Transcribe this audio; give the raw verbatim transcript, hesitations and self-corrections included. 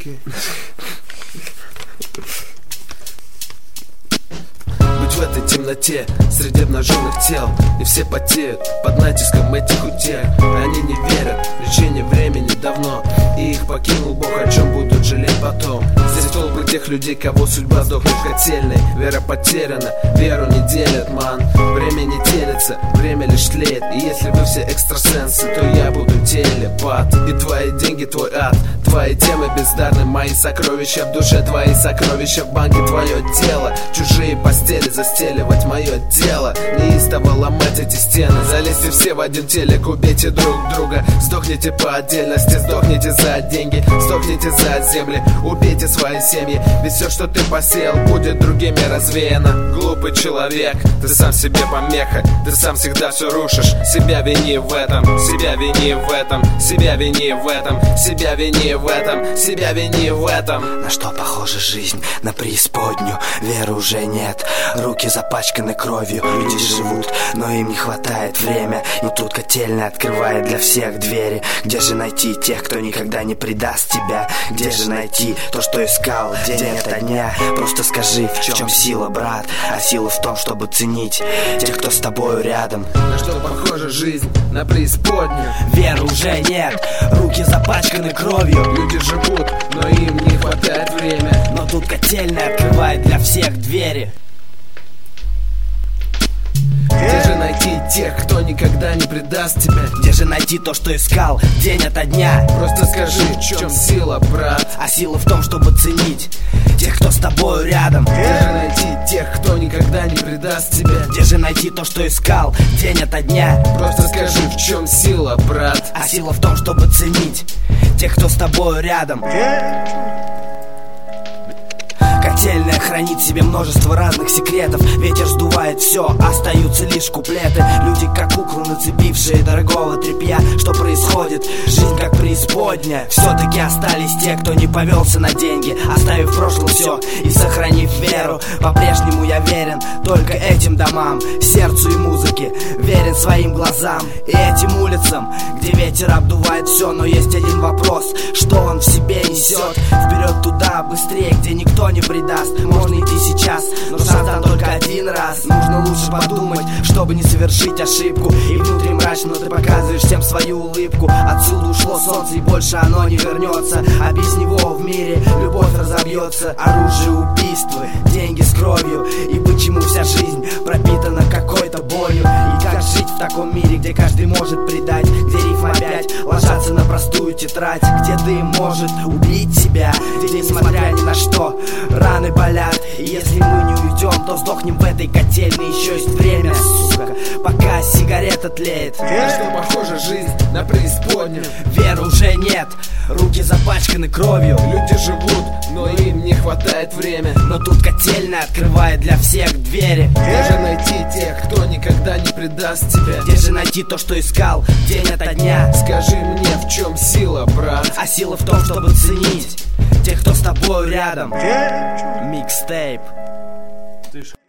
Окей. Быть в этой темноте, среди обнаженных тел, и все потеют под натиском этих утех. Они не верят в лечение времени давно, и их покинул Бог, о чем будут жалеть потом. Здесь толпы тех людей, кого судьба сдохнет в котельной. Вера потеряна, веру не делят, ман. Время не делится, время лишь тлеет. И если вы все экстрасенсы, то я буду телепат. И твои деньги твой ад, твои темы бездарны, мои сокровища в душе, твои сокровища в банке, твое дело. Чужие постели застеливать, мое дело. Неистово ломать эти стены, залезьте все в один телек, убейте друг друга. Сдохните по отдельности, сдохните за деньги, сдохните за земли, убейте свои семьи. Ведь все, что ты посеял, будет другими развеяно. Глупый человек, ты сам себе помеха, ты сам всегда все рушишь. Себя вини в этом, себя вини в этом, себя вини в этом, себя вини в этом, себя вини в этом. На что похожа жизнь? На преисподнюю. Веры уже нет, руки запачканы кровью. Люди живут, но им не хватает время. И тут котельная открывает для всех двери. Где же найти тех, кто никогда не предаст тебя? Где же найти то, что искал день ото дня? Просто скажи, в чем сила, брат? А сила в том, чтобы ценить тех, кто с тобою рядом. На что похожа жизнь? На преисподнюю. Веры уже нет, руки запачканы кровью. Люди живут, но им не хватает времени. Но тут котельная открывает для всех двери. Где же найти тех, кто никогда не предаст тебя? Где же найти то, что искал день ото дня? Просто скажи, в чем сила, брат? А сила в том, чтобы ценить тех, кто с тобою рядом. Где же найти тех, кто никогда не предаст тебя? Где же найти то, что искал день ото дня? Просто скажи, в чем сила, брат? А сила в том, чтобы ценить тех, кто с тобою рядом. Котельная хранит в себе множество разных секретов. Ветер сдувает все, остаются лишь куплеты. Люди как куклы, нацепившие дорогого тряпья. Что происходит? Жизнь как преисподняя. Все-таки остались те, кто не повелся на деньги, оставив в прошлом все и сохранив веру. По-прежнему я верен только этим домам, сердцу и музыке, верен своим глазам и этим улицам, где ветер обдувает все. Но есть один вопрос, что он в себе несет? Вперед туда, быстрее, где никто не предаст. Можно идти сейчас, но шанс там только один раз. Нужно лучше подумать, чтобы не совершить ошибку. И внутри мрачно, но ты показываешь всем свою улыбку. Отсюда ушло солнце, и больше оно не вернется. А без него в мире любовь разобьется. Оружие убийства, деньги с кровью. И почему вся жизнь пропитана какой-то болью? И как жить в таком мире, где каждый может предать? Где рифм опять ложатся на простую тетрадь? Где дым может убить себя? Где, несмотря ни на что, раны болят. И если мы не уйдем, то сдохнем в этой котельной. Еще есть время, сука, пока сигарета тлеет. На что похожа жизнь? На преисподнюю. Веры уже нет, руки запачканы кровью. Люди живут, но им не хватает времени. Но тут котельная открывает для всех двери. Где же найти тех, кто никогда не предаст тебя? Где же найти то, что искал день ото дня? Скажи мне, в чем сила, брат? А сила в том, чтобы ценить тех, кто с тобой рядом. Микстейп.